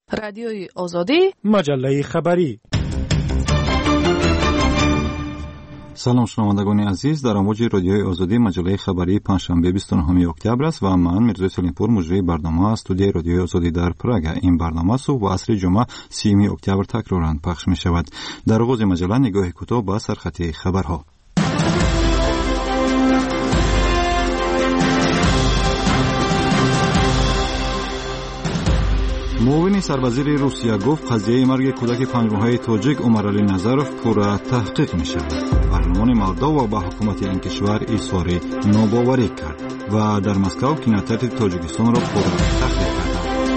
رادیوی آزادی، مجله خبری. سلام شنوندگان عزیز، در امواج رادیوی آزادی مجله خبری پنجشنبه 29 اکتبر است و من میرزا سلیمپور مجری برنامه از استودیوی رادیوی آزادی در پراگ. این برنامه صبح و عصر جمعه 30 اکتبر تکرارا پخش می شود. در آغاز مجله نگاه کوتاه به سرخط خبرها. معاون سروزیر روسیه گفت قضیه مرگ کودک 5 ماهه تاجیک عمرعلی نظروف پورا تحقیق می شود. پارلمان مولداوا به حکومت این کشور اظهار ناباوری کرد و در مسکو کینوتئاتر تاجیکستان را پورا تخلیه کرد.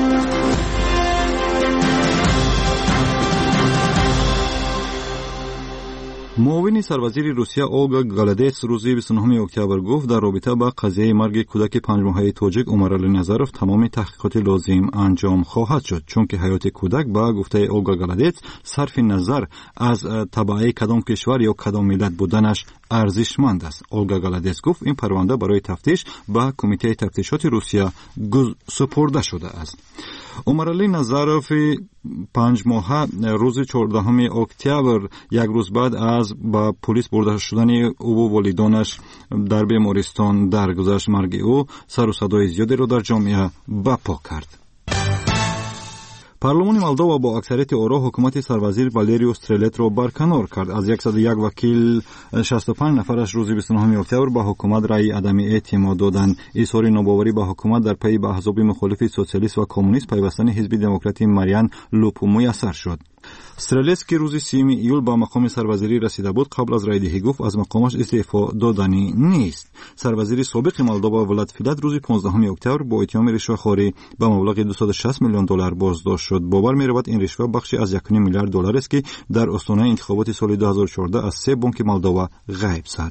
معاون سروزیر روسیه اولگا گالادتس روز 29 اکتبر گفت در رابطه با قضیه مرگ کودک 5 ماهه تاجیک عمرعلی نظروف تمام تحقیقات لازم انجام خواهد شد، چون که حیات کودک با گفته اولگا گالادتس صرف نظر از تبعه کدام کشور یا کدام ملت بودنش ارزشمند است. اولگا گالادتس گفت این پرونده برای تفتیش به کمیته تفتیشات روسیه سپرده شده است. عمرعلی نظروف 5 ماهه روز 14 اکتبر یک روز بعد از با پلیس برده شدن او و والدانش در بیمارستان درگذشت. مرگ او سر و صدای زیادی را در جامعه برپا کرد. پارلمان مولداوا با اکثریت آرا حکومت سروزیر والریو استرلت را برکنار کرد. از 101 وکیل 65 نفرش روز 29 اکتبر به حکومت رأی عدم اعتماد دادند. اظهار ناباوری به حکومت در پی به احزاب مخالف سوسیالیست و کمونیست پیوستن حزب دموکراتی مریان لوپو میسر شد. استرلت که روز 30 ایول به مقام سروزیری رسیده بود قبل از رأی‌دهی گفت از مقامش استعفا دادنی نیست. سروزیر سابق مولداوا ولاد فیلت روز 15 اکتبر با اتهام رشوه‌خواری به مبلغ 260 میلیون دلار بازداشت شد. باور می‌رود این رشوه بخشی از 1.5 میلیارد دلار است که در آستانه انتخابات سال 2014 از 3 بانک مولداوا غیب شد.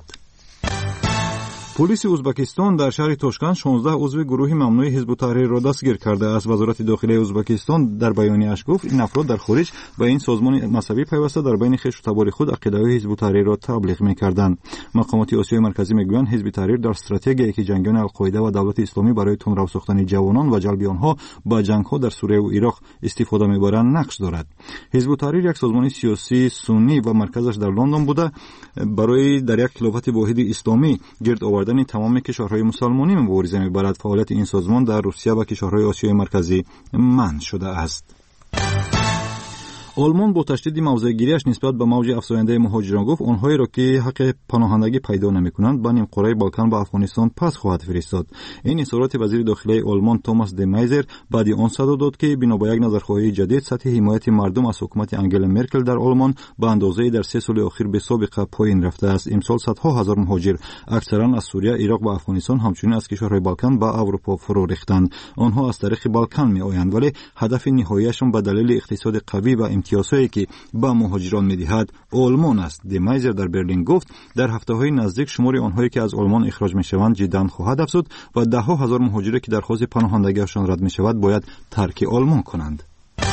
پلیس ازبکستان در شهر تاشکند 16 عضو گروه ممنوع حزب التحریر را دستگیر کرده است. وزارت داخلی ازبکستان در بیانیه‌اش گفت این افراد در خارج به این سازمان مذهبی پیوسته در بین خویش و تبار خود عقیده‌های حزب التحریر را تبلیغ می‌کردند. مقامات آسیای مرکزی می‌گویند حزب التحریر در استراتژی که جنگیان القاعده و دولت اسلامی برای تندرو ساختن جوانان و جلب آنها به جنگ‌ها در سوریه و عراق استفاده می‌برند نقش دارد. حزب التحریر یک سازمان سیاسی سنی و مرکزش در لندن بوده برای در یک خلافت واحد اسلامی گرد آوردن تمام کشورهای مسلمانی مبارزه می‌برد. فعالیت این سازمان در روسیه و کشورهای آسیای مرکزی منع شده است. آلمان با تشدید موضع‌گیری‌اش نسبت به موج افزاینده مهاجران گفت آنهایی را که حق پناهندگی پیدا نمی‌کنند به نیم‌قاره بالکان به افغانستان پس خواهد فرستاد. این اظهارات وزیر داخلی آلمان توماس دمایزر بعد آن صدا داد که بنا به یک نظرخواهی جدید سطح حمایت مردم از حکومت انگلا مرکل در آلمان به اندازه‌ای در 3 سال اخیر به سابقه پایین رفته است. امسال صدها هزار مهاجر اکثرا از سوریه، عراق و افغانستان همچنین از کشورهای بالکان به اروپا فرو ریختند. آنها از طریق بالکان می‌آیند ولی هدف نهاییشان به دلیل اقتصاد قوی و امتیازهایی که به مهاجران می‌دهد آلمان است. دمایزر در برلین گفت در هفته‌های نزدیک شمار آنهایی که از آلمان اخراج می‌شوند جداً خواهد افزود و ده‌ها هزار مهاجری که درخواست پناهندگیشان رد می‌شود باید ترک آلمان کنند.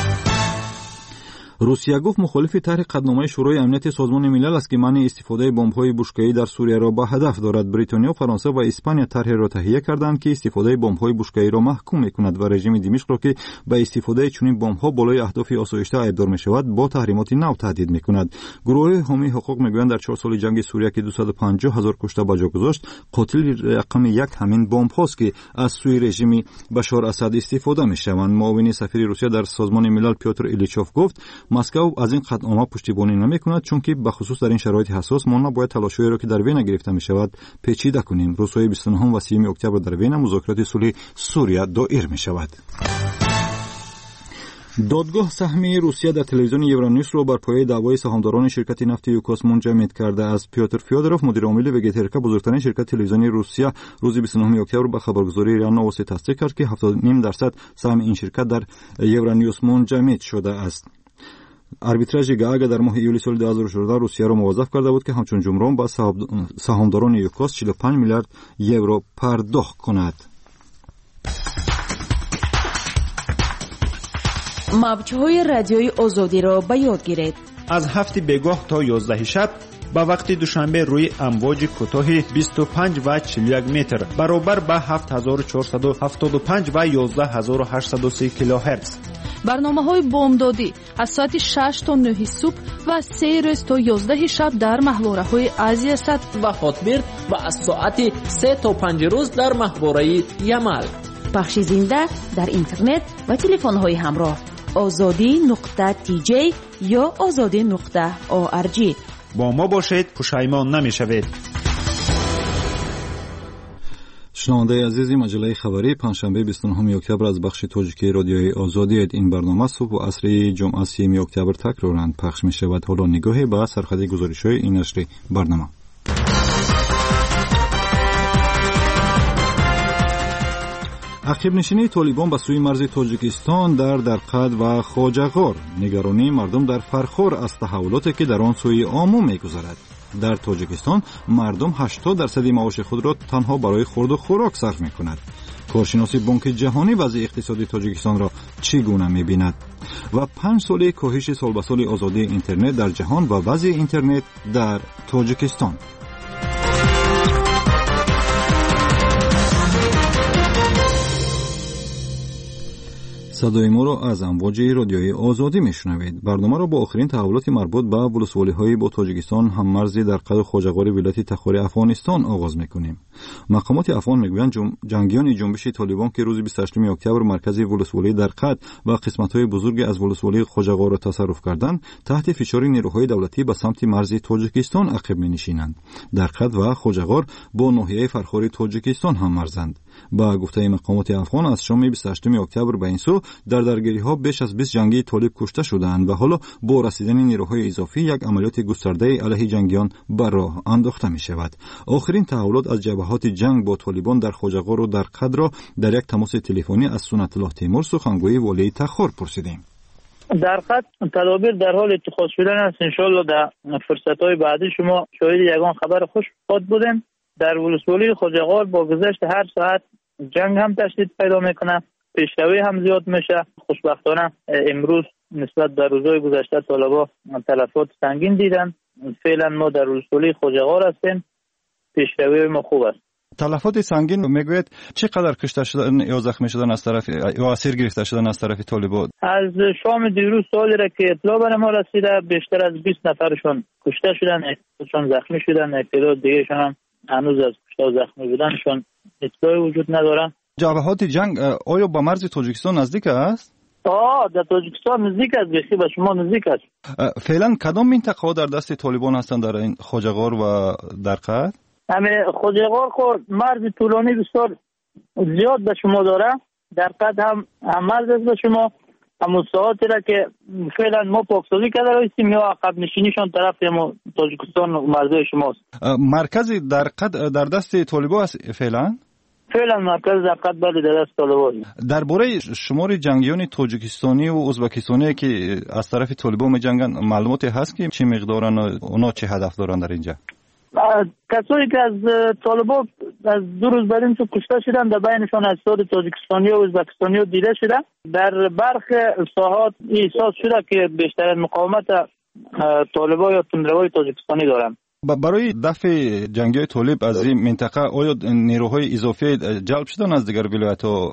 روسیه گفت مخالف طرح قطعنامه شورای امنیت سازمان ملل است که منع استفاده بمب‌های بشکه‌ای در سوریه را به هدف دارد. بریتانیا، فرانسه و اسپانیا طرحی را تهیه کردند که استفاده بمب‌های بشکه‌ای را محکوم می‌کند و رژیم دمشق را که به استفاده چنین بمب‌ها بالای اهداف آسایشته ایبدار می‌شود با تحریمات نو تهدید می‌کند. گروه حامی حقوق می‌گویند در 4 سال جنگ سوریه که 250 هزار کشته به جا گذاشت قاتل رقم 1 همین بمب‌هاست که از سوی رژیم بشار اسد استفاده می‌شوند. معاون سفیر روسیه در سازمان ملل پیوتر ایلیچوف گفت مسکو از این قطعنامه پشتیبانی نمی‌کند چون که به خصوص در این شرایط حساس ما نباید تلاش‌هایی را که در وین گرفته می‌شود پیچیده کنیم. روزهای 29 و 30 اکتبر در وین مذاکرات صلح سوریه دایر می‌شود. دادگاه سهمی روسیه در تلویزیون یورونیوس را بر پایه دعوای سهامداران شرکت نفت یوکوس منجمد کرده است. پیوتر فیودروف مدیر عامل وگترکا بزرگترین شرکت تلویزیونی روسیه روز 29 اکتبر به خبرگزاری ریا نووستی تصدیق کرد که 70.5% سهم این شرکت در یورونیوس منجمد شده است. اربیتراژ گاگا در ماه ایولی سال 2014 روسیه را موظف کرده بود که همچون جمران با سهامداران یوکوس 45 میلیارد یورو پرداخت کند. موج‌های رادیوی آزادی را به یاد گیرید. از 7 بگاه تا 11 شب با وقت دوشنبه روی امواج کوتاه 25 و 41 متر برابر با 7475 و 11830 کیلوهرتز. برنامه‌های بامدادی از ساعت 6 تا 9 صبح و 3 روز تا 11 شب در محوره‌های آسیا صد و هاتبرد و از ساعت 3 تا 5 روز در محوره یمل. پخش زنده در اینترنت و تلفن‌های همراه azadi.tj یا azadi.org. با ما باشید، پشیمان نمی‌شوید. شنونده عزیزی، مجله خبری پنجشنبه 29 اکتبر از بخش تاجیکی رادیوی آزادی. این برنامه صبح و عصر جمعه 30 اکتبر تکرارن پخش می شود. حالا نگاهی به سرخط گزارش‌های این نشر برنامه. عقب نشینی طالبان به سوی مرز تاجیکستان در درقد و خواجه‌غار، نگرانی مردم در فرخور از تحولاتی که در آن سوی آمو می‌گذرد. در تاجیکستان مردم 80% معاش خود را تنها برای خورد و خوراک صرف می‌کند. کارشناسی بانک جهانی وضع اقتصادی تاجیکستان را چگونه می‌بیند؟ و 5 ساله کاهش سال به سال آزادی اینترنت در جهان و وضع اینترنت در تاجیکستان. صدای ما را از امواج رادیوی آزادی میشنوید. برنامه را با آخرین تحولات مربوط به ولسوالی‌های با تاجیکستان هم‌مرزی در قد خواجه‌غار ولایت تخار افغانستان آغاز می‌کنیم. مقامات افغان میگویند جنگیان جنبش طالبان که روز 28 اکتبر مرکز ولسوالی در قد و قسمت‌های بزرگی از ولسوالی خواجه‌غار را تصرف کردند، تحت فشار نیروهای دولتی به سمت مرز تاجیکستان عقب می‌نشینند. در قد و خواجه‌غار با ناحیه فرخار تاجیکستان هم‌مرزند. با گفته مقامات افغان از شام 28 اکتبر به این سو در درگیری‌ها بیش از 20 جنگی طالب کشته شدند و حالا با رسیدن نیروهای اضافی یک عملیات گسترده علیه جنگیان بر راه انداخته می‌شود. آخرین تحولات از جبهات جنگ با طالبان در خواجه‌غار و در قد را در یک تماس تلفنی از سنت الله تیمور، سخنگوی والی تخار، پرسیدیم. در قد تدابیر در حال اتخاذ شدن است. انشالله در فرصت‌های بعدی شما شاهد یگان خبر خوش خود بودیم. در ولسوالی خواجه‌غار با گذشت هر ساعت جنگ هم تشدید پیدا میکنه، پیشروی هم زیاد میشه. خوشبختانه امروز نسبت به روزهای گذشته طالبا تلفات سنگین دیدن. فعلا ما در ولسوالی خواجه‌غار هستیم، پیشروی ما خوب است. تلفات سنگین میگوید چقدر کشته شدن یا زخمی شدن از طرف یا اسیر گرفته شدن از طرف طالبان؟ از شام دیروز سالی را که اطلاع بر ما رسیده بیشتر از 20 نفرشون کشته شدن، چون زخمی شدن. اطلاع دیگهشون هم هنوز از کشته و زخمی بودنشون اطلاعی وجود نداره. جبهات جنگ آیا با مرز تاجیکستان نزدیک است؟ در تاجیکستان نزدیک است، بخی به شما نزدیک است. فعلا کدام منطقه در دست طالبان هستند در این خواجه‌غار و در قد؟ همه خواجه‌غار خود مرز طولانی بسیار زیاد به شما داره. در قد هم مرز است به شما. همون ساعتی را که فعلا ما پاکسازی کرده رایستیم یا عقب نشینیشان طرف ما تاجیکستان مرزهای شماست. مرکز در قد در دست طالبان است فعلا؟ فعلا مرکز در قد بله در دست طالبان. درباره شمار جنگیان تاجیکستانی و ازبکستانی که از طرف طالبان می‌جنگند معلوماتی هست که چه مقدارن و اونا چه هدف دارن در اینجا؟ کسایی که از طالبان از 2 روز بعد اینجا کشته شدن در بینشان اجساد تاجیکستانی و ازبکستانی دیده شده. در برخی ساحات احساس شده که بیشتر مقاومت طالبان یا تندروای تاجیکستانی دارن. برای دفع جنگی طالب از این منطقه آیا نیروهای اضافی جلب شدن از دیگر ولایت‌ها؟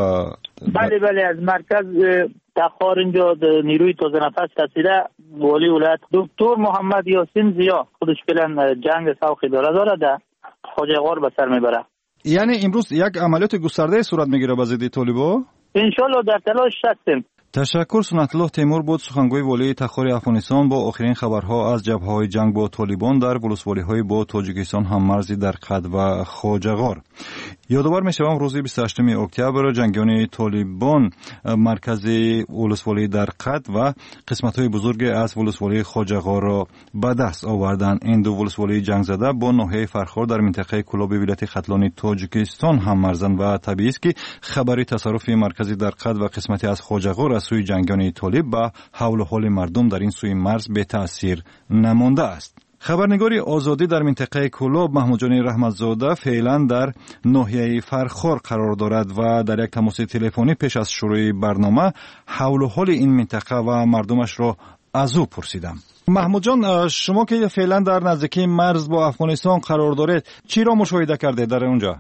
بله از مرکز تخار اینجا نیروی تازه نفس رسیده. والی ولایت دکتر محمد یاسین زیا خودش فعلا جنگ سوخ داره در خواجه‌غار به سر میبره. یعنی امروز یک عملیات گسترده صورت میگیره به ضد طالبان؟ انشالله در تلاش هستیم. تشکر. سنت الله تیمور بود، سخنگوی والی تخار افغانستان، با آخرین خبرها از جبهه‌های جنگ با طالبان در ولسوالی‌های با تاجیکستان هم‌مرزی در قد و خواجه‌غار. یادآور می‌شوم روز 28 اکتبر جنگیان طالبان مرکز ولسوالی در قد و قسمت‌های بزرگ از ولسوالی خواجه‌غار را به دست آوردند. این دو ولسوالی جنگ زده با ناحیه فرخار در منطقه کلاب ولایت ختلانی تاجیکستان هم‌مرزند و طبیعی است که خبری تصرف مرکزی در قد و قسمتی از خواجه‌غار از سوی جنگیان طالب به حول و حال مردم در این سوی مرز به تأثیر نمانده است. خبرنگاری آزادی در منطقه کلاب محمود جان رحمتزاده فعلا در ناحیه فرخار قرار دارد و در یک تماس تلفنی پیش از شروع برنامه حول و حال این منطقه و مردمش را از او پرسیدم. محمود جان، شما که فعلا در نزدیکی مرز با افغانستان قرار دارید، چی را مشاهده کرده در اونجا؟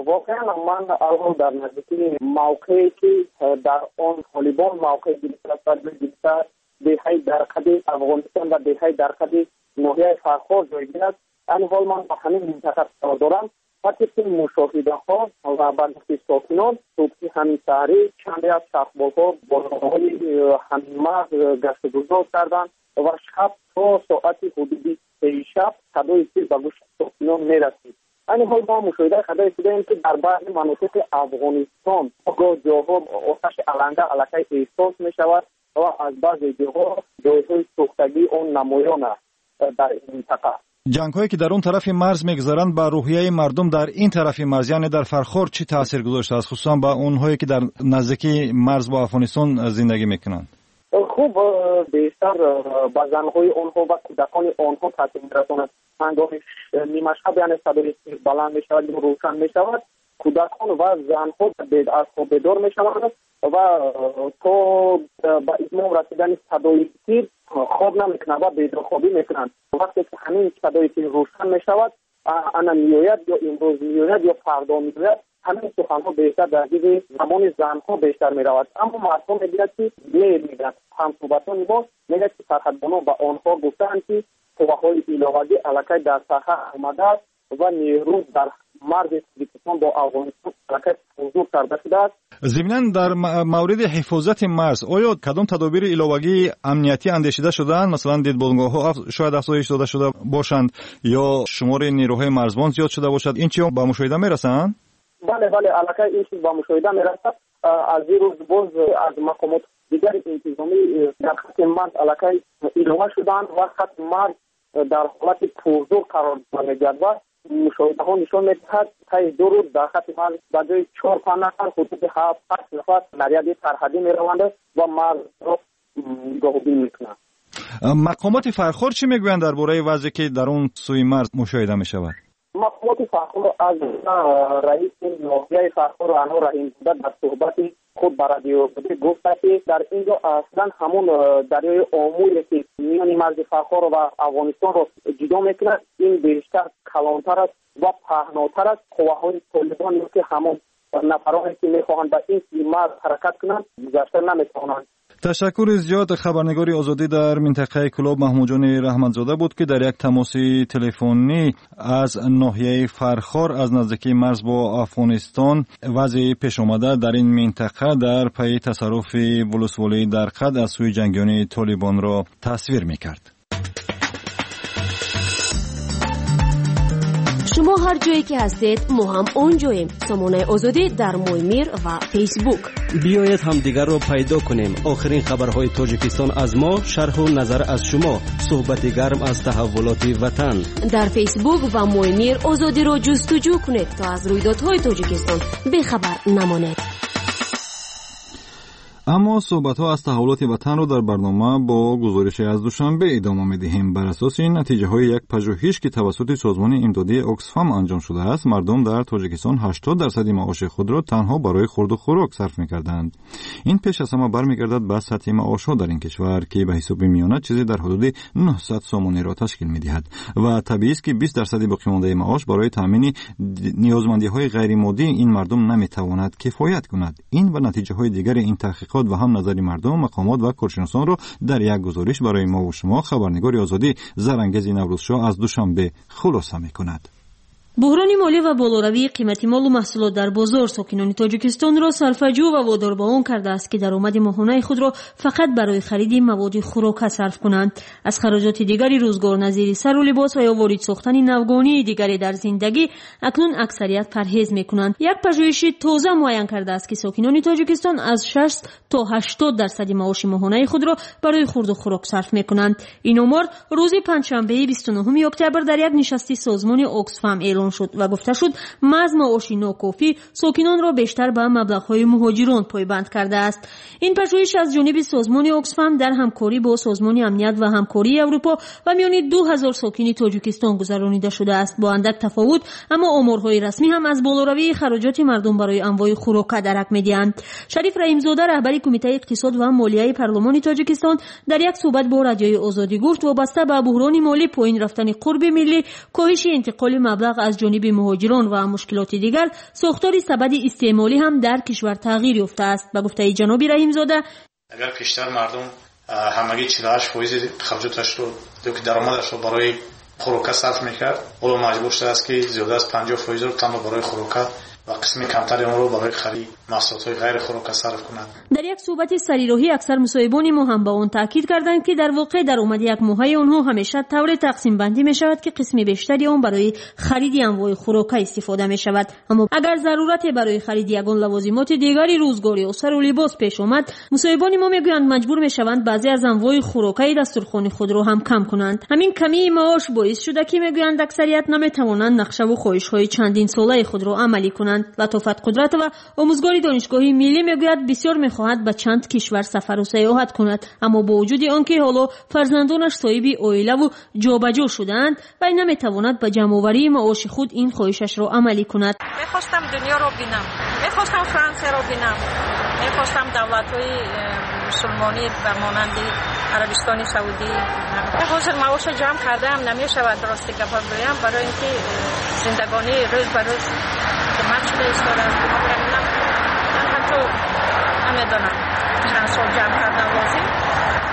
واقعا من الان در نزدیکی موقعی که در آن طالبان موقع گرفته دهه درقدی افغانستان و دهه درقدی ناحیه فرخار جایگیر است. این حال من به همین منطقه کار دارم و طبق مشاهده ها و بررسی ساکنان صبحی همین سحری چندی از شخص‌ها بالای همین مرز گشتگزار کردند و شب تا ساعت حدودی 3 شب صدای تیر به گوش ساکنان میرسید. این حال ما مشاهده کرده شدیم که در بعضی مناطق افغانستان جاها آتش علنده علیه احساس می شود و از بعضی جاها جایهای سوختگی آن نمایان است در این منطقه. جنگ‌هایی که در اون طرف مرز می‌گذرند با روحیه مردم در این طرف مرز یعنی در فرخار چی تاثیر گذاشته است، خصوصا با اونهایی که در نزدیکی مرز با افغانستان زندگی میکنند؟ خوب بیشتر با زنهای آنها و کودکان آنها تاثیر می‌رساند. هنگامی نیمه شب یعنی صدای تیر بلند می‌شود و روشن می‌شود، کودکان و زنها از خواب بیدار می‌شوند و تا به اتمام رسیدن صدای تیر خواب نمیکنند و بیدارخوابی میکنند. وقتی که همین صدای تیر روشن میشود، انا میآید یا امروز میآید یا فردا میآید، همین سخنها بیشتر در گیر زمان زنها بیشتر میرود. اما مردم میگوید که میگوید همصحبتان ما میگوید که سرحدبانان به آنها گفتند که قواهای ایلاوگی علیه در ساحه آمده است و نیرو در مرز تاجیکستان با افغانستان حرکت حضور کرده شده است. ضمناً در مورد حفاظت مرز آیا کدام تدابیر ایلاوگی امنیتی اندیشیده شدند؟ مثلا دیدبانگاه‌ها شاید افزایش داده شده باشند یا شمار نیروهای مرزبان زیاد شده باشد، این چی با مشاهده میرسند؟ بله علاقه این چیز با مشاهده میرسد. از این روز باز از مقامات دیگر انتظامی در خط مرز علاقه ایلاوه شدند و خط مرز در حالت پرزور قرار می‌گیرد و مشاهده ها نشان می‌دهد تا 2 روز در خط مرز به جای 4-5 نفر حدود 7-8 نفر نریاد سرحدی می‌روند و مرز را نگاهبینی می‌کنند. مقامات فرخار چی میگویند درباره وضعی که در اون سوی مرز مشاهده می‌شود؟ مقامات فرخار از رئیس ناحیه فرخار انور رحیم‌زاده در صحبت خود بر رادیو گفت که در اینجا اصلا همون دریای آمویی که میان مرز فرخار و افغانستان را جدا میکند این بیشتر کلانتر است و پهناتر است. قواهای طالبان که همون نفرانی که میخواهند به این مرز حرکت کنند گذشته نمیتوانند. تشکر زیاد. خبرنگاری آزادی در منطقه کلاب محمود جان رحمتزاده بود که در یک تماس تلفنی از ناحیه فرخار از نزدیکی مرز با افغانستان وضعی پیش آمده در این منطقه در پی تصرف ولسوالی در قد از سوی جنگیان طالبان را تصویر می‌کرد. شما هر جایی که هستید ما هم اونجاییم. سامانه آزادی در مویمیر و فیسبوک. بیایید هم دیگر رو پیدا کنیم. آخرین خبرهای تاجیکستان از ما، شرح و نظر از شما، صحبت گرم از تحولات وطن. در فیسبوک و مویمیر آزادی رو جستجو کنید تا از رویدادهای تاجیکستان بیخبر نمانید. اما صحبت‌ها از تحولات وطن رو در برنامه با گزارش از دوشنبه ادامه می‌دهیم. بر اساس این نتیجه‌های یک پژوهش که توسط سازمان امدادی اوکسفام انجام شده است، مردم در تاجیکستان 80% معاش خود را تنها برای خورد و خوراک صرف می‌کردند. این پیش از همه برمیگردد به سطح معاش‌ها در این کشور که به حساب میانه چیزی در حدود 900 سومانی را تشکیل می‌دهد و طبیعی است که 20% باقی مانده معاش برای تامین نیازمندی‌های غیر مادی این مردم نمی‌تواند کفایت کند. این و نتیجه‌های دیگر این تحقیقات و هم نظر مردم، مقامات و کارشناسان را در یک گزارش برای ما و شما خبرنگار آزادی زرانگیز نوروزشاه از دوشنبه خلاصه می‌کند. بحران مالی و بالوروی قیمت مال و محصولات در بازار ساکنان تاجیکستان را صرفه‌جو و وادار به آن کرده است که درآمد ماهانه خود را فقط برای خرید مواد خوراک صرف کنند. از خراجات دیگری روزگار نظیر سر و لباس و یا وارد ساختن نوگانی دیگری در زندگی اکنون اکثریت پرهیز می‌کنند. یک پژوهش تازه معین کرده است که ساکنان تاجیکستان از 60 تا 80% معاش ماهانه خود را برای خورد و خوراک صرف می‌کنند. این آمار روز پنجشنبه 29 اکتبر در یک نشست سازمان اوکسفام اعلام شد و گفته شد محض معاش ناکافی ساکنان را بیشتر به مبلغ‌های مهاجران پایبند کرده است. این پژوهش از جانب سازمان اوکسفام در همکاری با سازمان امنیت و همکاری اروپا و میان 2000 ساکن تاجیکستان گذرانیده شده است. با اندک تفاوت اما آمارهای رسمی هم از بالاروی خراجات مردم برای انواع خوراک درک می‌دهند. شریف رحیم‌زاده رهبر کمیته اقتصاد و مالیه پارلمان تاجیکستان در یک صحبت با رادیوی آزادی گفت وابسته به بحران مالی پایین رفتن قرب ملی کاهش انتقال مبلغ از از جانب مهاجران و مشکلات دیگر، ساختار سبد استعمالی هم در کشور تغییر یافته است. به گفته جناب رحیم‌زاده، اگر بیشتر مردم همگی 48% خرجاتش رو که درآمدش رو برای خوراک صرف میکرد، حالا مجبور شده است که زیاده از 50% رو تنها برای خوراک و قسمی کمتری آن رو برای خرید محصولات غیر خوراک صرف کنند. در یک صحبت سریراهی اکثر مصاحبان ما هم به آن تاکید کردند که در واقع درآمد یک ماهه آنها همیشه طور تقسیم بندی می شود که قسم بیشتری آن برای خرید انواع خوراک استفاده می شود. اما اگر ضرورت برای خرید یگان لوازمات دیگری روزگاری اسر و لباس پیش آمد، مصاحبان ما میگویند مجبور می شوند بعضی از انواع خوراکای دسترخوان خود را هم کم کنند. همین کمی معاش باعث شده که میگویند اکثریت نمیتوانند نقشه و خواهش‌های چندین ساله خود را عملی کنند. لطافت قدرت و آموزگار دانشگاهی ملی میگوید بسیار میخواهد به چند کشور سفر و سیاحت کند، اما با وجود آنکه حالا فرزندانش صاحب عائله و جابجا شدند و نمیتواند به جمع‌آوری معاش خود این خواهشش را عملی کند. میخواستم دنیا را ببینم، میخواستم فرانسه را ببینم، میخواستم دولت‌های مسلمانی و مانند عربستان سعودی. حاضر معاش جمع کردم نمیشود درستی گپ بگویم، برای اینکه زندگانی روز به روز کمک شده ایستاده است. من حتی نمیدانم چند سال جمع کردن لازم.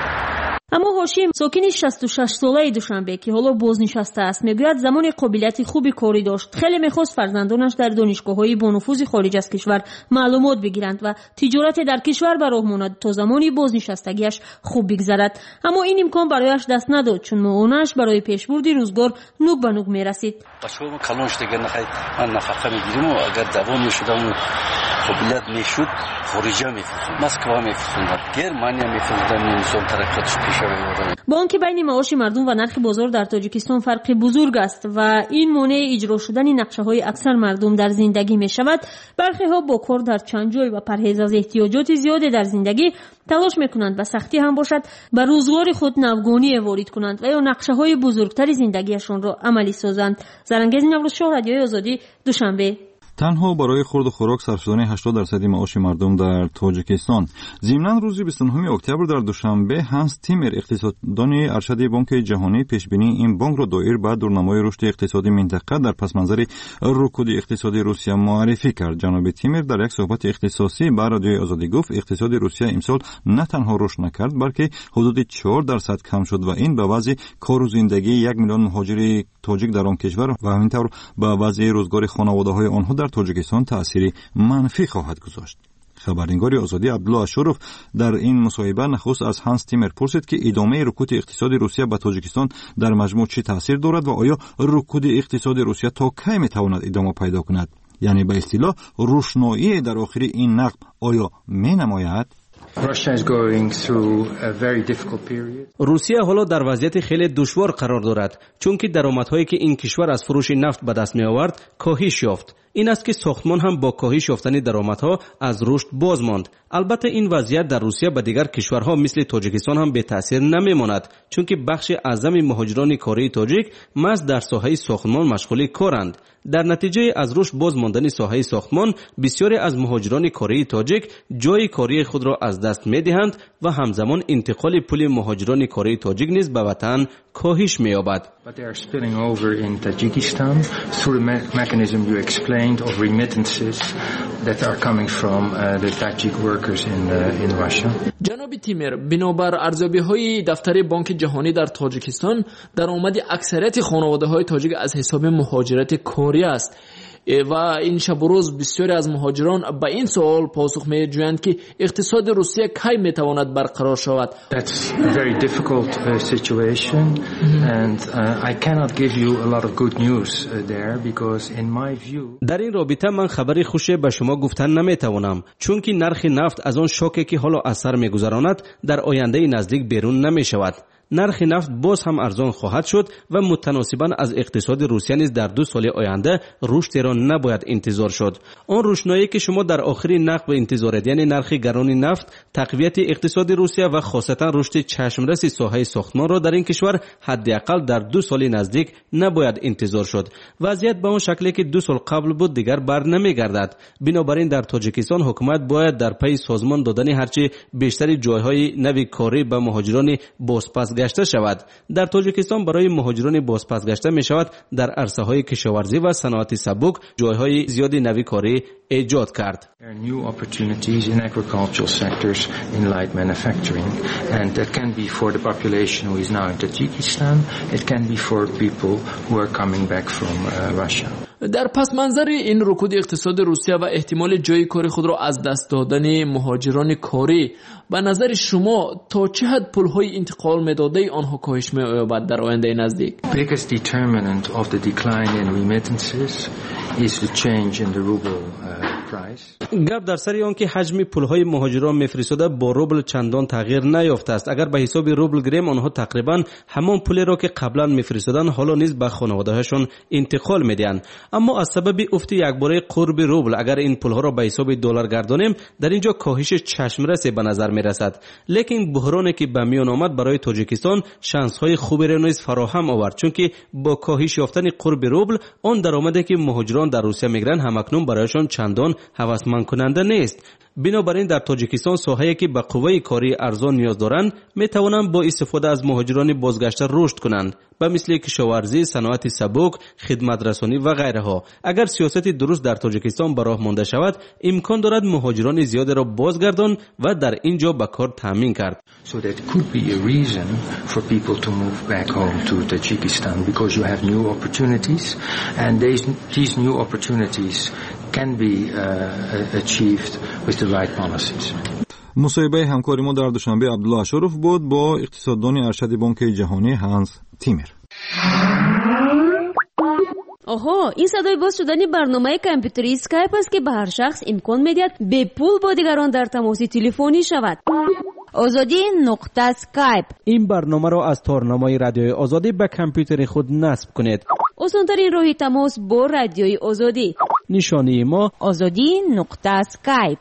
اما هاشم ساکن 66 ساله دوشنبه که حالا بازنشسته است میگوید زمان قابلیت خوبی کاری داشت. خیلی میخواست فرزندانش در دانشگاه‌های با نفوذ خارج از کشور معلومات بگیرند و تجارت در کشور به راه ماند تا زمانی بازنشستگیش خوب بگذرد. اما این امکان برایش دست نداد چون معاونش برای پیشبرد روزگار نوک به نوک میرسید. بچه‌ها کلانش دیگه نخواهید من نفقه میگیریم و اگر دوام میشدم قابلیت میشد خارجه میفرستم، مسکو میفرستم، گرمانیا میفرستم، نمی‌سوم ترقیاتش پیش ببرم. با آنکه بین معاش مردم و نرخ بازار در تاجیکستان فرق بزرگ است و این مانع اجرا شدن نقشه‌های اکثر مردم در زندگی میشود، برخی‌ها با کار در چند جای و پرهیز از احتیاجات زیاد در زندگی تلاش میکنند و سختی هم باشد به روزگار خود نوگانی وارد کنند و یا نقشه‌های بزرگتر زندگیشان را عملی سازند. زرنگز نوروزشاه، رادیوی آزادی، دوشنبه. تنها برای خورد و خوراک صرف شدن 80% معاش مردم در تاجیکستان. ضمناً روز 29 اکتبر در دوشنبه هانس تیمر اقتصاددان ارشد بانک جهانی پیشبینی این بانک را دایر به دورنمای رشد اقتصادی منطقه در پس منظر رکود اقتصادی روسیه معرفی کرد. جناب تیمر در یک صحبت اختصاصی با رادیوی آزادی گفت اقتصاد روسیه امسال نه تنها رشد نکرد بلکه حدود 4% کم شد و این به وضع کار و زندگی 1 میلیون مهاجر تاجیک در آن کشور و همینطور به وضع روزگار خانواده‌های آنها در تاجیکستان تأثیری منفی خواهد گذاشت. خبرنگار آزادی عبدالله اشرف در این مصاحبه نخست از هانس تیمر پرسید که ادامه رکود اقتصاد روسیه به تاجیکستان در مجموع چه تأثیر دارد و آیا رکود اقتصاد روسیه تا کی میتواند ادامه پیدا کند؟ یعنی به اصطلاح روشنایی در آخر این نقد آیا مینماید؟ روسیه حالا در وضعیت خیلی دشوار قرار دارد چون که درآمدهایی که این کشور از فروش نفت به دست می آورد کاهش یافت. این است که ساختمان هم با کاهش یافتن درآمدها از رشد باز ماند. البته این وضعیت در روسیه به دیگر کشورها مثل تاجیکستان هم به تاثیر نمیماند چون که بخش اعظم مهاجران کاری تاجیک محض در ساحه ساختمان مشغول کارند. در نتیجه از رشد باز ماندن ساحه ساختمان بسیاری از مهاجران کاری تاجیک جای کاری خود را از دست می‌دهند و همزمان انتقال پول مهاجران کاری تاجیک نیز به وطن کاهش می‌یابد. But they are spilling over in Tajikistan through the mechanism you explained of remittances that are coming from the Tajik workers in Russia. جناب تیمر، بنابر ارزیابی‌های دفتر بانک جهانی در تاجیکستان درآمد اکثریت خانواده‌های تاجیک از حساب مهاجرت کاری است و این شب و روز بسیاری از مهاجران به این سوال پاسخ می‌جویند که اقتصاد روسیه کی می‌تواند برقرار شود. That's a very difficult situation and I cannot give you a lot of good news there because in my view در این رابطه من خبری خوشی به شما گفتن نمی‌توانم چون که نرخ نفت از آن شوکی که حالا اثر می‌گذراند در آینده نزدیک بیرون نمی‌شود. نرخ نفت باز هم ارزان خواهد شد و متناسباً از اقتصاد روسیه نیز در 2 سال آینده رشد را نباید انتظار شد. آن روشنایی که شما در آخر نقد انتظار یعنی نرخ گران نفت، تقویت اقتصاد روسیه و خاصتا رشد چشمرس ساحه ساختمان را در این کشور حداقل در 2 سال نزدیک نباید انتظار شد. وضعیت به آن شکلی که 2 سال قبل بود دیگر بر نمیگردد. بنابراین در تاجیکستان حکومت باید در پی سازمان دادن هرچه بیشتر جایهای نوی کاری به مهاجران بازپس بازگشته شود. در تاجیکستان برای مهاجران بازپسگشته می شود در عرصه‌های کشاورزی و صنعت سبک جایهای زیادی نوی کاری ایجاد کرد. There are new opportunities in agricultural sectors, in light manufacturing, and that can be for the population who is now in Tajikistan. It can be for people who are coming back from Russia. در پس منظر این رکود اقتصاد روسیه و احتمال جای کاری خود را از دست دادن مهاجران کاری، به نظر شما تا چه حد پولهای انتقال می‌داده آنها کاهش می‌یابد در آینده نزدیک؟ Biggest determinant of the decline in remittances is the change in the ruble price. گپ در سر آن که حجم پولهای مهاجران میفرستاده با روبل چندان تغییر نیافته است. اگر به حساب روبل گریم آنها تقریبا همان پولی را که قبلا میفرستادن حالا نیز به خانواده‌هاشون انتقال میدهند. اما از سبب افت یکباره قرب روبل اگر این پولها را به حساب دلار گردانیم در اینجا کاهش چشمرس به نظر میرسد. لیکن بحرانی که به میان آمد برای تاجیکستان شانس‌های خوبی را نیز فراهم آورد، چون که با کاهش یافتن قرب روبل آن درآمدی که مهاجران در روسیه میگیرند همکنون برایشان چندان هوسمند کننده نیست. بنابراین در تاجیکستان ساحه‌ای که به قوه کاری ارزان نیاز دارند می توانند با استفاده از مهاجران بازگشته رشد کنند، به مثل کشاورزی، صنعت سبک، خدمت رسانی و غیره ها. اگر سیاست درست در تاجیکستان به راه مانده شود امکان دارد مهاجران زیاد را بازگردان و در اینجا به کار تامین کرد. So that could be a reason for people to move back home to Tajikistan because you have new opportunities and these new opportunities can be achieved with the right policies. مصاحبه همکاری ما در دوشنبه عبدالله اشرف بود با اقتصاددان ارشد بانک جهانی هانس تیمر. آها، این صدای باز شدن برنامه کامپیوتری اسکایپ است که به هر شخص امکان میدهد به پول با دیگران در تماس تلفنی شود. آزادی نقطه اسکایپ. این برنامه را از تارنمای رادیوی آزادی به کامپیوتر خود نصب کنید. آسان‌ترین راه تماس با رادیوی آزادی. نشانی ما آزادی نقطه اسکایپ.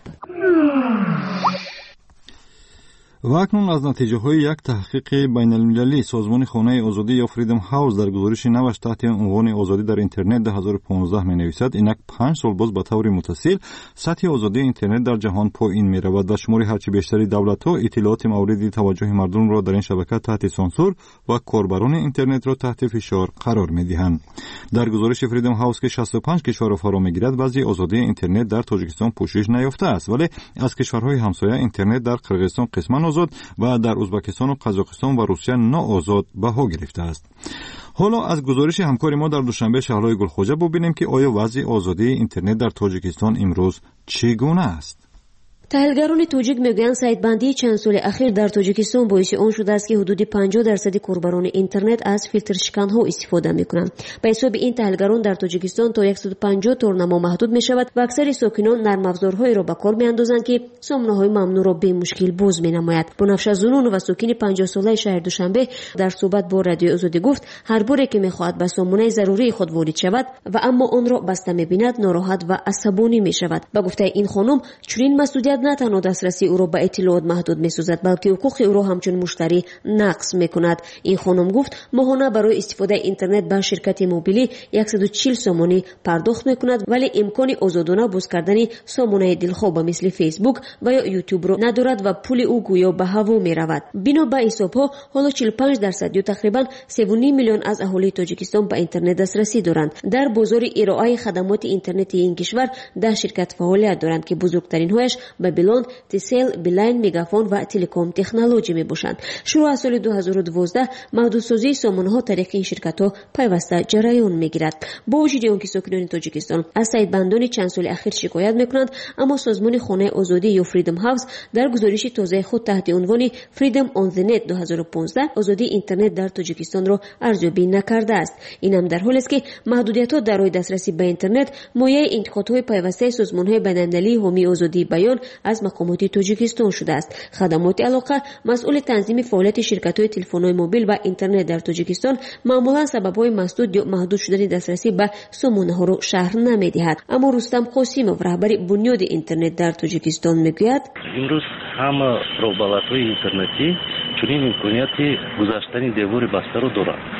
و اکنون از نتیجه های یک تحقیق بین المللی سازمان خانه آزادی یا فریدم هاوس در گزارش نوش تحت عنوان آزادی در اینترنت 2015 می نویسد اینک 5 سال باز به طور متصل سطح آزادی اینترنت در جهان پایین می رود و شمار هرچی بیشتری دولت ها اطلاعات مورد توجه مردم را در این شبکه تحت سانسور و کاربران اینترنت را تحت فشار قرار می دهند. در گزارش فریدم هاوس که 65 کشور فرا می گیرد وضع آزادی اینترنت در تاجیکستان پوشش نیافته است، ولی از کشورهای همسایه اینترنت در قرقیزستان قسما آزاد و در ازبکستان و قزاقستان و روسیه ناآزاد بها گرفته است. حالا از گزارش همکار ما در دوشنبه شهرهای گلخوجه ببینیم که آیا وضع آزادی اینترنت در تاجیکستان امروز چگونه است. تحلیلگران تاجیک میگویند سایت‌بندی چند سال اخیر در تاجیکستان باعث آن شده است که حدود 50% کاربران اینترنت از فیلتر شکن‌ها استفاده می‌کنند. به حساب این تحلیلگران در تاجیکستان تا 150 تورنما محدود می‌شود و اکثر ساکنان نرم افزارهایی را به کار می‌اندازند که سامانه‌های ممنوع را به مشکل باز می‌نماید. بنفشه زنون و ساکن 50 ساله شهر دوشنبه در صحبت با رادیو آزادی گفت هر باری که می‌خواهد به سامانه ضروری خود وارد شود و اما آن را بسته می‌بیند ناراحت و عصبانی می‌شود. به گفته این خانم چنین مسئولیت نه تنها دسترسی او را به اطلاعات محدود می‌سازد بلکه حقوق او را همچون مشتری نقض می‌کند. این خانم گفت ماهانه برای استفاده اینترنت به شرکت موبیلی 140 سامانه پرداخت می‌کند ولی امکان آزادانه باز کردن سامانه دلخواه مثل فیسبوک و یا یوتیوب را ندارد و پول او گویا به هوا می‌رود. بنا به حساب‌ها حالا 45% یا تقریباً 3.5 میلیون از اهالی تاجیکستان به اینترنت دسترسی دارند. در بازار ارائه خدمات اینترنتی این کشور 10 شرکت فعالیت دارند که بزرگترین هایش بابلون، تسل، بیلاین، میگافون و تلکام تکنولوژی میباشند. شروع از سال 2012 محدودسازی سامانه‌ها طریق این شرکت‌ها پیوسته جریان میگیرد. با وجود آنکه ساکنان تاجیکستان از سایت‌بندان چند سال اخیر شکایت میکنند، اما سازمان خانه آزادی یا فریدم هاوس در گزارش تازه خود تحت عنوان فریدم آن دی نت 2015 آزادی اینترنت در تاجیکستان را ارزیابی نکرده است. این هم در حالی است که محدودیت‌ها در راه دسترسی به اینترنت مایه انتقادهای پیوسته سازمان‌های بین‌المللی حامی آزادی بیان از مقامات تاجیکستان شده است. خدمات علاقه مسئول تنظیم فعالیت شرکت‌های تلفن‌های موبیل و اینترنت در تاجیکستان معمولا سبب‌های مسدود یا محدود شدن دسترسی به سامانه‌ها را شرح نمی‌دهد. اما رستم قاسمов رهبر بنیاد اینترنت در تاجیکستان میگوید امروز همه روبلات‌های اینترنتی چنین امکانیتی گذاشتن دیوار بسته را دارند.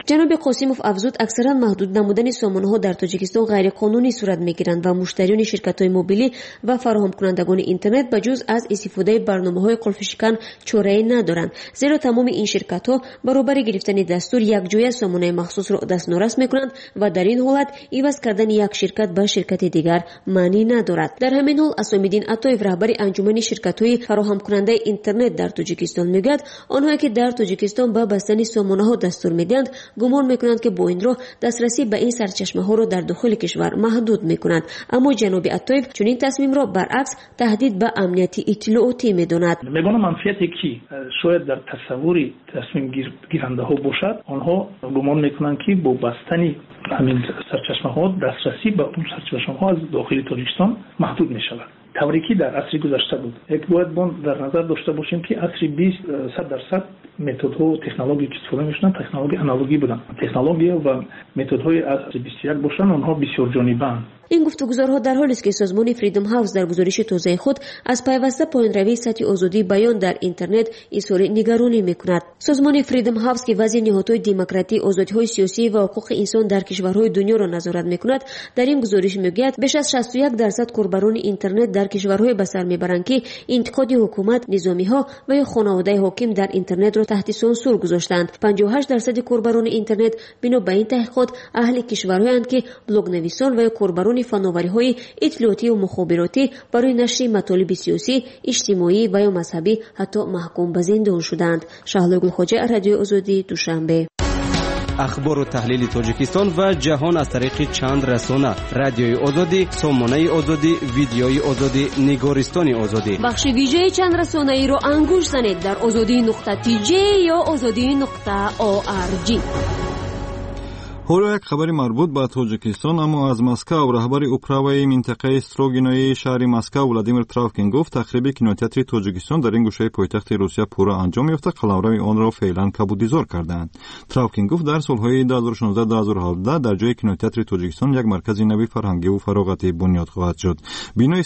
جناب قاسموف افزود اکثرا محدود نمودن سامانه‌ها در تاجیکستان غیرقانونی صورت می‌گیرند و مشتریان شرکت‌های موبیلی و فراهم کنندگان اینترنت بجز از استفاده برنامه‌های قلفشکن چاره‌ای ندارند، زیرا تمام این شرکت‌ها برابر گرفتن دستور یک جای سامانه مخصوص را دستنوراست می‌کنند و در این حالت عوض کردن یک شرکت به شرکت دیگر معنی ندارد. در همین حال اسام‌الدین عطایف رهبر انجمن شرکت‌های فراهم کننده اینترنت در تاجیکستان میگوید آنهایی که در تاجیکستان به بستن سامانه‌ها دستور می‌دهند گمان می‌کنند که با این راه دسترسی به این سرچشمه‌ها را در داخل کشور محدود می‌کنند، اما جناب عطایف چنین تصمیم را برعکس تهدید به امنیت اطلاعاتی می‌داند. می‌گویم منفعتی که شاید در تصوری تصمیم گیرنده‌ها باشد، آنها گمان می‌کنند که با بستن همین سرچشمه‌ها دسترسی به اون سرچشمه‌ها از داخل تاجیکستان محدود می‌شود. طوری که در عصر گذشته بود. باید در نظر داشته باشیم که عصر 20% متدها و تکنولوژی که استفاده می‌شدن تکنولوژی آنالوگی بودن. تکنولوژی و متدهای عصر 21 باشن آنها بسیار جانبند. این گفتگوزارها در حالی است که سازمان فریدم هاوس در گزارش تازه خود از پیوسته پایین‌روی سطح آزادی بیان در اینترنت اظهار نگرانی می‌کند. سازمان فریدم هاوس که وضع نهادهای دموکراتی، آزادی‌های سیاسی و حقوق انسان در کشورهای دنیا را نظارت می‌کند، در این گزارش می‌گوید بیش از 61% کاربران اینترنت در کشورهای به سر می‌برند که انتقاد حکومت، نظامی‌ها و یا خانواده حاکم در اینترنت را تحت سانسور گذاشتند. 58% کاربران اینترنت بنا به این تحقیقات اهل کشورهایند که بلاگ نویسان و یا کاربران فناوری‌های اطلاعاتی و مخابراتی برای نشر مطالب سیاسی، اجتماعی و یا مذهبی حتی محکوم به زندان شدند. شهلا گلخواجه، رادیو آزادی، دوشنبه. اخبار و تحلیل تاجیکستان و جهان از طریق چند رسانه: رادیوی آزادی، سامانه آزادی، ویدیوی آزادی، نگارستان آزادی. بخش ویژه چند رسانه ای را انگوش زنید در azadi.tj یا azadi.org. حالا یک خبر مربوط به تاجیکستان، اما از مسکو. رهبر اپراوی منطقه استروگینوی شهر مسکو ولادیمیر تراوکنگوف تخریب کینوتئاتر تاجیکستان در این گوشه پایتخت روسیه پورا انجام یافته قلمرو آن را فعلا کبودیزار کردند. تراوکنگوف در سالهای 2016-2017 در جای کینوتئاتر تاجیکستان یک مرکز نوی فرهنگی و فراغتی بنیاد خواهد شد. بینای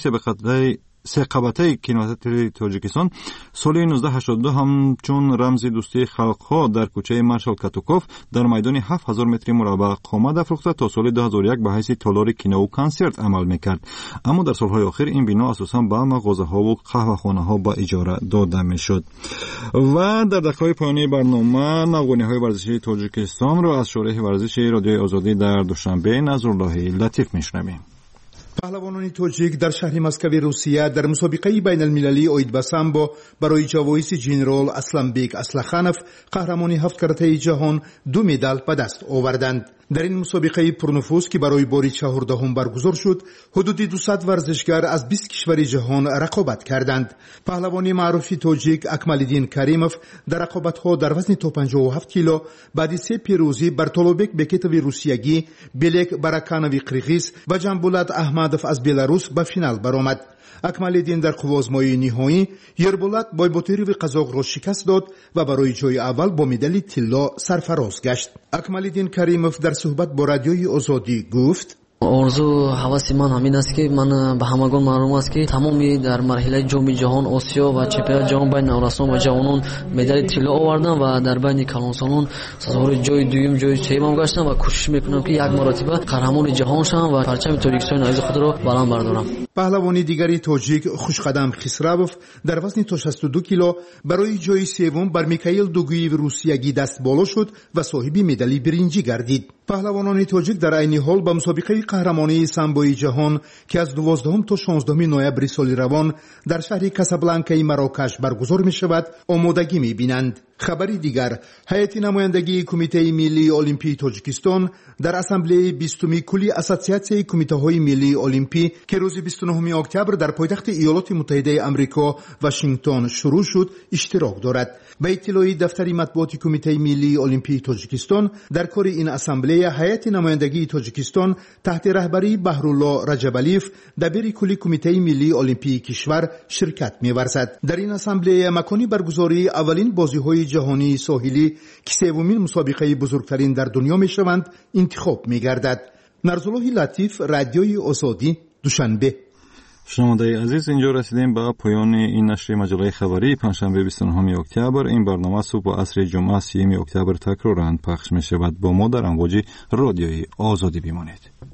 سه قبطه کینوتئاتر تاجیکستان سال 1982 همچون رمز دوستی خلقها در کوچه مارشال کاتوکوف در میدان 7000 متر مربع قامت افروخته تا سال 2001 به حیث تالار کینو و کنسرت عمل میکرد، اما در سالهای آخر این بنا اساساً به مغازه‌ها و قهوه‌خانه‌ها به اجاره داده میشد. و در دقایق پایانی برنامه نوگانی‌های ورزشی تاجیکستان را از شورای ورزشی رادیوی آزادی در دوشنبه نظرالله لطیف میشنویم. پهلوانان تاجیک در شهر مسکو روسیه در مسابقه بین المللی اوید به سامبو برای جوایز جنرال اسلانبek اصلخانov قهرمان 7 کرته جهان 2 مدال به دست آوردند. در این مسابقه پرنفوذ که برای بار 14 برگزار شد، حدود 200 ورزشکار از 20 کشور جهان رقابت کردند. پهلوان معروف تاجیک اکمالدین کریموف در رقابت‌ها در وزن تا 57 کیلو بعد 3 پیروزی بر طالبک بکتوی روسیگی، بلک براکانوی قرغیز و جنبولات احمدوف از بلاروس به فینال برآمد. اکمالدین در قوازمایی نهایی یربولات بایبوتیروی قزاق را شکست داد و برای جای اول با مدال طلا سرفراز گشت. اکمالدین کریموف در صحبت با رادیوی آزادی گفت: орзу ҳаваси ман ҳамин аст ки ман ба ҳамагон маълум аст ки тамоми дар марҳилаи ҷоми ҷаҳон осиё ва чемпионати ҷаҳон байни наврасон ва ҷавонон медали тилло овардам ва дар байни калонсолон сазовори ҷои дуюм ҷои сеюмам гаштам ва кӯшиш мекунам ки як маротиба қаҳрамони ҷаҳон шавам ва парчами тоҷикистони азизи худро баланд бардорам. پهلوانی دیگری تاجیک خوشقدم خسروف در وزن تا 62 کیلو برای جای سوم بر میکائیل دوگویی روسیگی دست بالا شد و صاحب مدال برنجی گردید. پهلوانان تاجیک در عین حال به مسابقه قهرمانی سامبوی جهان که از 12 تا 16 نوامبر سال روان در شهر کاسابلانکای مراکش برگزار می شود آمادگی می بینند. خبری دیگر، هیئت نمایندگی کمیته ملی المپی تاجیکستان در اسامبله 20 کلی اساسیاسیون کمیته های ملی المپی که روز 29 اکتبر در پایتخت ایالات متحده آمریکا واشنگتن شروع شد اشتراک دارد. به اطلاع دفتر مطبوعات کمیته ملی المپی تاجیکستان در کار این اسامبله هیئت نمایندگی تاجیکستان تحت رهبری بهرالله رجبالیف دبیر کلی کمیته ملی المپی کشور شرکت می‌ورزد. در این اسامبله مکانی برگزاری اولین بازی‌های جهانی ساحلی که سومین مسابقه بزرگترین در دنیا می‌شوند انتخاب می‌گردد. نرزالله لطیف، رادیوی آزادی، دوشنبه. شنوندگان عزیز، اینجا رسیدیم به پایان این نشر مجله خبری پنجشنبه 29 اکتبر. این برنامه صبح و عصر جمعه 30 اکتبر تکرارا پخش می شود. با ما در امواج رادیوی آزادی بمانید.